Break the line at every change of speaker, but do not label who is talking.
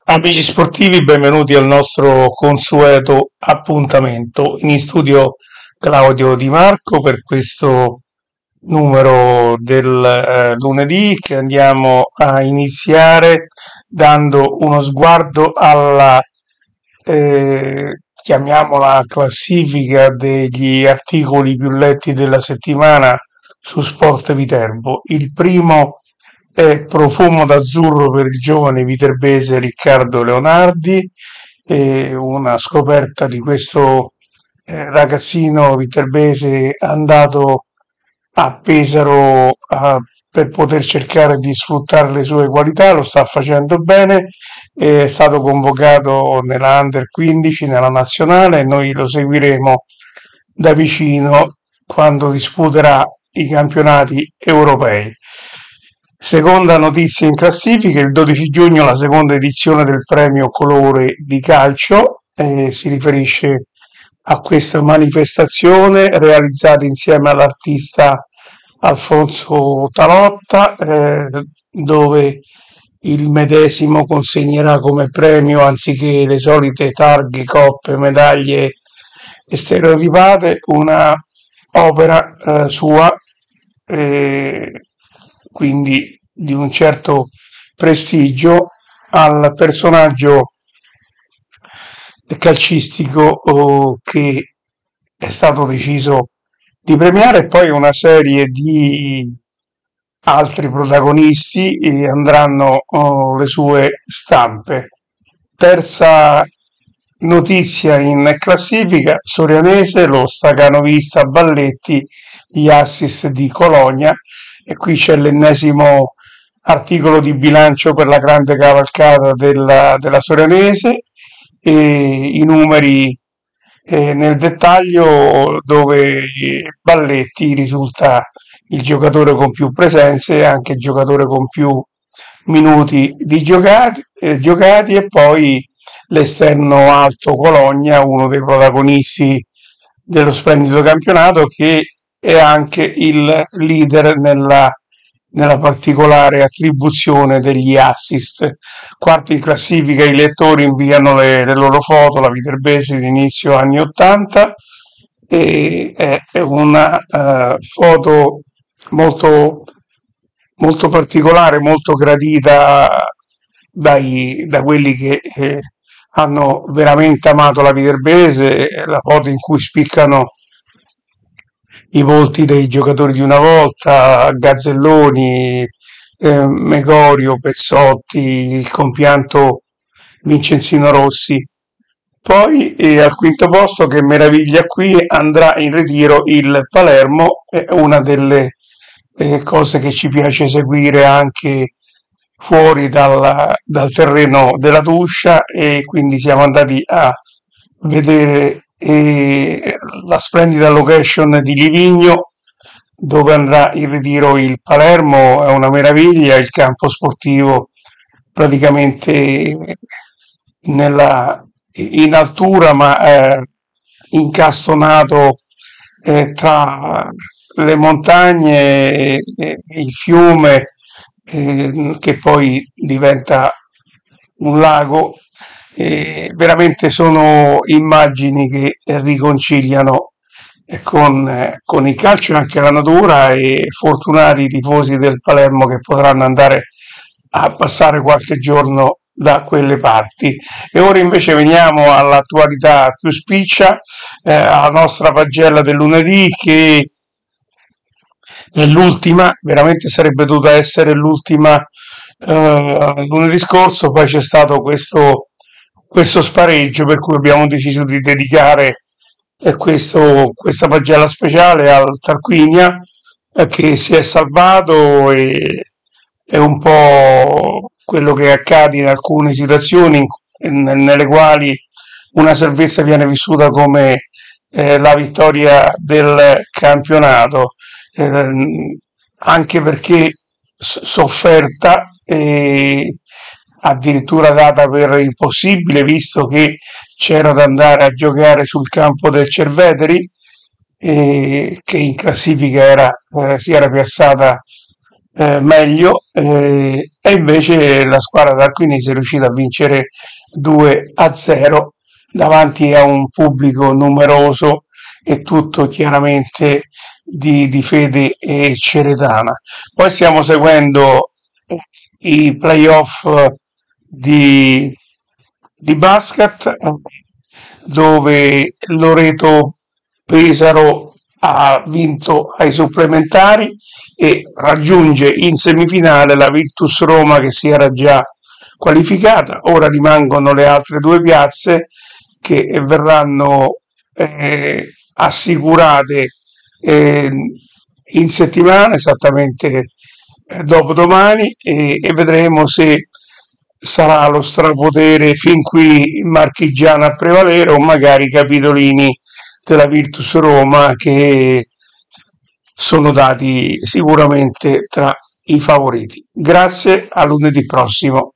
Amici sportivi, benvenuti al nostro consueto appuntamento. In studio Claudio Di Marco per questo numero del lunedì che andiamo a iniziare dando uno sguardo alla, chiamiamola classifica degli articoli più letti della settimana su Sport Viterbo. Il primo è Profumo d'azzurro per il giovane viterbese Riccardo Leonardi, una scoperta di questo ragazzino viterbese andato a Pesaro per poter cercare di sfruttare le sue qualità, lo sta facendo bene, è stato convocato nella Under 15, nella nazionale, e noi lo seguiremo da vicino quando disputerà i campionati europei. Seconda notizia in classifica, il 12 giugno la seconda edizione del premio Colore di Calcio, si riferisce a questa manifestazione realizzata insieme all'artista Alfonso Talotta, dove il medesimo consegnerà come premio, anziché le solite targhe, coppe, medaglie e stereotipate, una opera sua, quindi di un certo prestigio, al personaggio calcistico che è stato deciso di premiare, e poi una serie di altri protagonisti andranno le sue stampe. Terza notizia in classifica, Sorianese, lo stacanovista Balletti, gli assist di Colonia, e qui c'è l'ennesimo articolo di bilancio per la grande cavalcata della Sorianese, e i numeri nel dettaglio, dove Balletti risulta il giocatore con più presenze e anche il giocatore con più minuti di giocati, e poi l'esterno alto Cologna, uno dei protagonisti dello splendido campionato, che è anche il leader nella particolare attribuzione degli assist. Quarto in classifica i lettori inviano le loro foto, la viterbese di inizio anni 80, e è una foto molto, molto particolare, molto gradita da quelli che hanno veramente amato la viterbese, la foto in cui spiccano i volti dei giocatori di una volta, Gazzelloni, Megorio, Pezzotti, il compianto Vincenzino Rossi. Poi al quinto posto, che meraviglia qui, andrà in ritiro il Palermo, è una delle cose che ci piace seguire anche fuori dal terreno della Tuscia, e quindi siamo andati a vedere la splendida location di Livigno, dove andrà in ritiro il Palermo. È una meraviglia, il campo sportivo praticamente in altura, ma incastonato tra le montagne e il fiume, che poi diventa un lago. Veramente sono immagini che riconciliano con il calcio e anche la natura, e fortunati i tifosi del Palermo che potranno andare a passare qualche giorno da quelle parti. E ora invece veniamo all'attualità più spiccia, alla nostra pagella del lunedì, che è l'ultima, veramente sarebbe dovuta essere l'ultima lunedì scorso. Poi c'è stato questo spareggio, per cui abbiamo deciso di dedicare questa pagella speciale al Tarquinia, che si è salvato, e è un po' quello che accade in alcune situazioni nelle quali una salvezza viene vissuta come la vittoria del campionato, anche perché sofferta e addirittura data per impossibile, visto che c'era da andare a giocare sul campo del Cerveteri, che in classifica si era piazzata meglio, e invece la squadra tarquinese è riuscita a vincere 2-0 davanti a un pubblico numeroso e tutto chiaramente di fede ceretana. Poi stiamo seguendo i playoff di, di basket, dove Loreto Pesaro ha vinto ai supplementari e raggiunge in semifinale la Virtus Roma che si era già qualificata. Ora rimangono le altre due piazze che verranno assicurate eh, in settimana, esattamente dopodomani, e vedremo se sarà lo strapotere fin qui marchigiano a prevalere o magari i capitolini della Virtus Roma che sono dati sicuramente tra i favoriti. Grazie, a lunedì prossimo.